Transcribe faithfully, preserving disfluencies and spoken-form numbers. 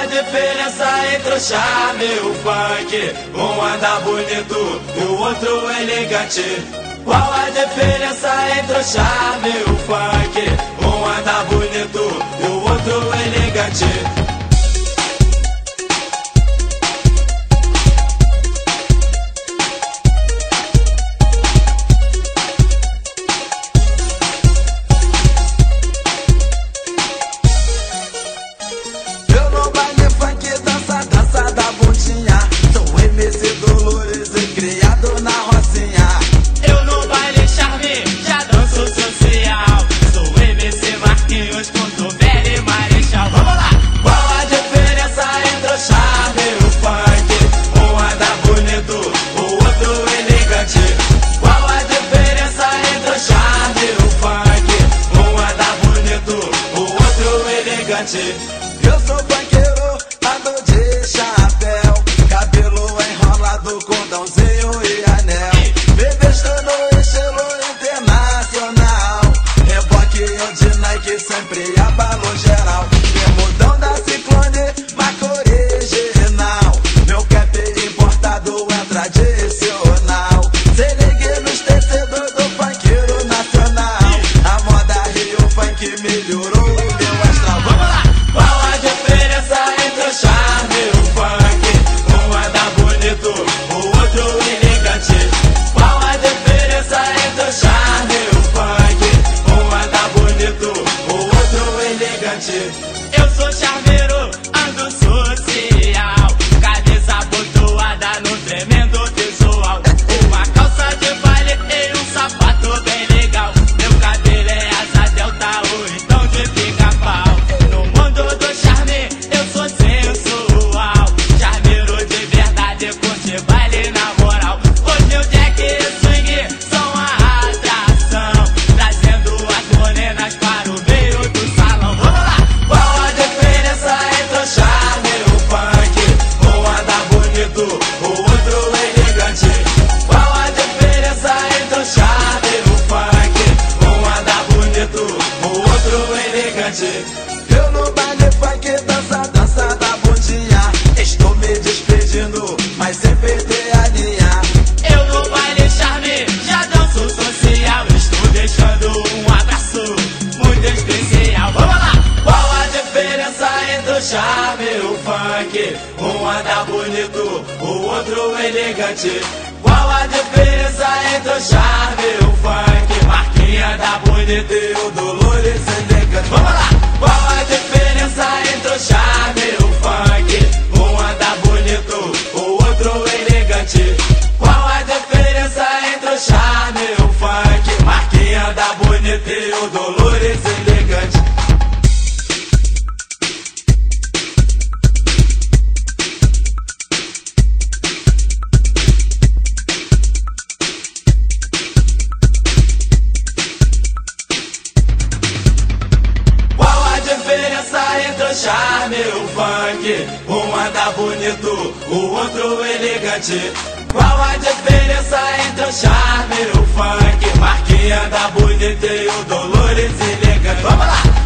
a diferença entre o charme e o funk? Um anda bonito e o outro elegante. Qual a diferença entre o charme e o funk? Um anda bonito e o outro elegante. Eu sou funkeiro, ando de chapéu, cabelo enrolado, cordãozinho e anel, bebestando estilo internacional, reboque de Nike sempre abalou geral, bermudão da Ciclone, marca original, meu cap importado é tradicional, se ligue nos tecidos do funkeiro nacional, a moda Rio Funk melhorou o meu astral. Vamos lá! Qual a diferença entre o charme e o funk? Um anda bonito, o outro elegante. Qual a diferença entre o charme e o funk? Um anda bonito, o outro elegante. Eu sou charmeiro, ando social, cabeça abotoada no tremendo visual. Uma calça de baile e um sapato bem legal. Meu cabelo é asa delta ou então de pica-pau. No mundo do charme eu sou sensual, charmeiro de verdade, curte baile na moral. Hoje o Jack e o swing são a atração, trazendo as morenas para o meio do salão. Vamos lá! Qual a diferença entre o charme e o funk? Um anda bonito, o outro elegante. Qual a diferença entre o charme e o funk? Um anda bonito, o outro elegante. Eu no baile funk dança, dança da bundinha, estou me despedindo, mas sem perder a linha. Eu no baile charme já danço social, estou deixando um abraço muito especial. Vamos lá! Qual a diferença entre o charme e o funk? Um anda bonito, o outro elegante. Qual a diferença entre o charme e o funk? Marquinha da bonita e o Dolores elegante. Vamos lá! Qual a diferença entre o charme e o funk? Um anda bonito, o outro elegante. Qual a diferença entre o charme e o funk? Marquinha da bonita e o Dolores elegante. Qual a diferença entre o charme e o funk? Um anda bonito, o outro elegante. Qual a diferença entre o charme e o funk? Marquinha da bonita e o Dolores elegante. Vamos lá!